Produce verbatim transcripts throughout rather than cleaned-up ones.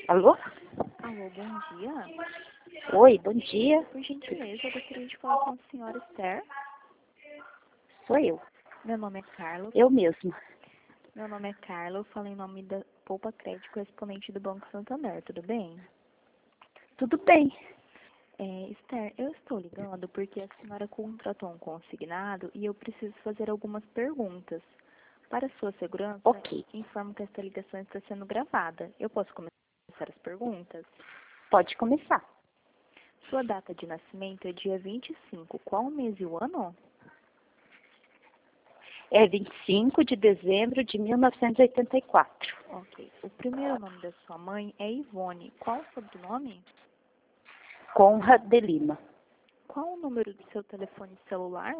Alô? Alô, bom dia. Oi, bom dia. Por gentileza, eu gostaria de falar com a senhora Esther. Sou eu. Meu nome é Carlos. Eu mesma. Meu nome é Carla, eu falo em nome da Poupa Crédito, correspondente do Banco Santander, tudo bem? Tudo bem. É, Esther, eu estou ligando porque a senhora contratou um consignado e eu preciso fazer algumas perguntas. Para sua segurança, Ok. informo que esta ligação está sendo gravada. Eu posso começar as perguntas? Pode começar. Sua data de nascimento é dia vinte e cinco. Qual o mês e o ano? É vinte e cinco de dezembro de mil novecentos e oitenta e quatro. Ok. O primeiro nome da sua mãe é Ivone. Qual o sobrenome? Conrad de Lima. Qual o número do seu telefone celular?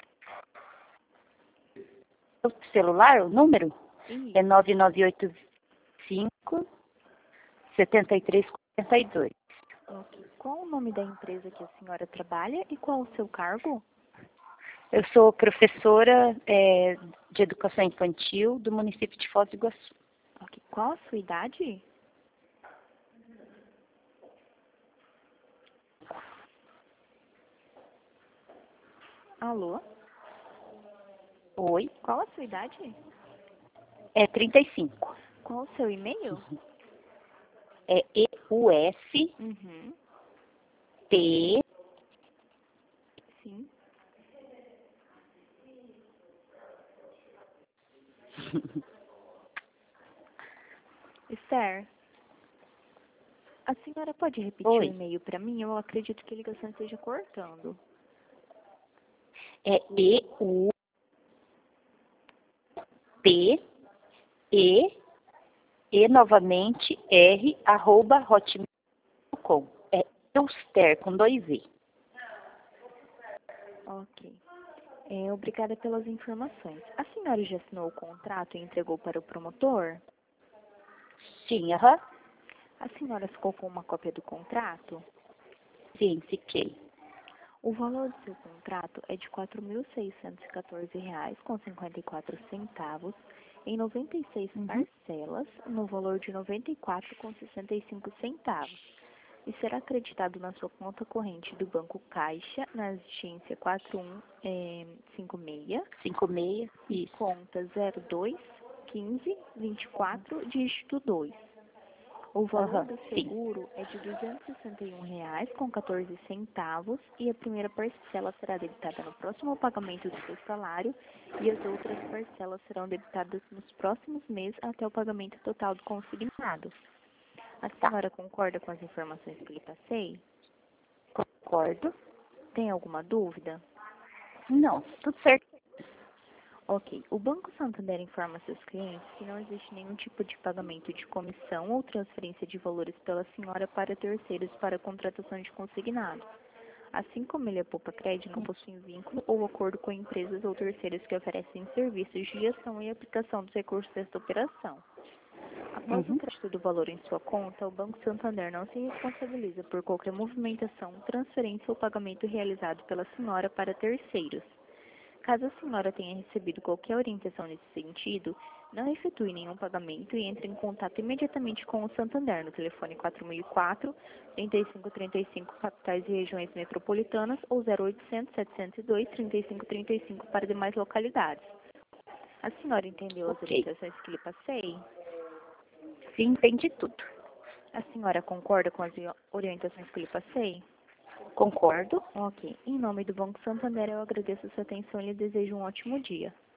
O celular, o número? Isso. É nove nove oito cinco, sete três quatro dois. Ok. Qual o nome da empresa que a senhora trabalha e qual o seu cargo? Eu sou professora é, de educação infantil do município de Foz do Iguaçu. Ok. Qual a sua idade? Alô? Oi, Qual a sua idade? é trinta e cinco. Qual o seu e-mail? É E U S Uhum. T Sim. Esther, a senhora pode repetir o Oi, e-mail para mim? Eu acredito que a ligação esteja cortando. é E U P E E novamente R arroba hotmail ponto com. É Euster com dois E. Ok. É, obrigada pelas informações. A senhora já assinou o contrato e entregou para o promotor? Sim, aham. A senhora ficou com uma cópia do contrato? Sim, fiquei. O valor do seu contrato é de quatro mil seiscentos e quatorze reais com cinquenta e quatro centavos em noventa e seis Uhum. parcelas no valor de noventa e quatro reais com sessenta e cinco centavos e será acreditado na sua conta corrente do Banco Caixa na agência quatro um cinco seis, Cinco meia, isso. conta zero dois quinze vinte e quatro, dígito dois. O valor Aham, do sim. seguro é de duzentos e sessenta e um reais com quatorze centavos e a primeira parcela será debitada no próximo pagamento do seu salário e as outras parcelas serão debitadas nos próximos meses até o pagamento total do consignado. A Tá, senhora concorda com as informações que lhe passei? concordo. Tem alguma dúvida? Não, tudo certo. Ok. O Banco Santander informa seus clientes que não existe nenhum tipo de pagamento de comissão ou transferência de valores pela senhora para terceiros para a contratação de consignados. Assim como ele é Poupa Crédito, não possui vínculo ou acordo com empresas ou terceiros que oferecem serviços de gestão e aplicação dos recursos desta operação. Após o Uhum. crédito do valor em sua conta, o Banco Santander não se responsabiliza por qualquer movimentação, transferência ou pagamento realizado pela senhora para terceiros. Caso a senhora tenha recebido qualquer orientação nesse sentido, não efetue nenhum pagamento e entre em contato imediatamente com o Santander no telefone quatro mil e quatro, trinta e cinco trinta e cinco capitais e regiões metropolitanas ou zero oitocentos, setecentos e dois, trinta e cinco trinta e cinco para demais localidades. A senhora entendeu as Ok. orientações que lhe passei? Sim, entendi tudo. A senhora concorda com as orientações que lhe passei? Concordo. Ok. Em nome do Banco Santander, eu agradeço a sua atenção e lhe desejo um ótimo dia.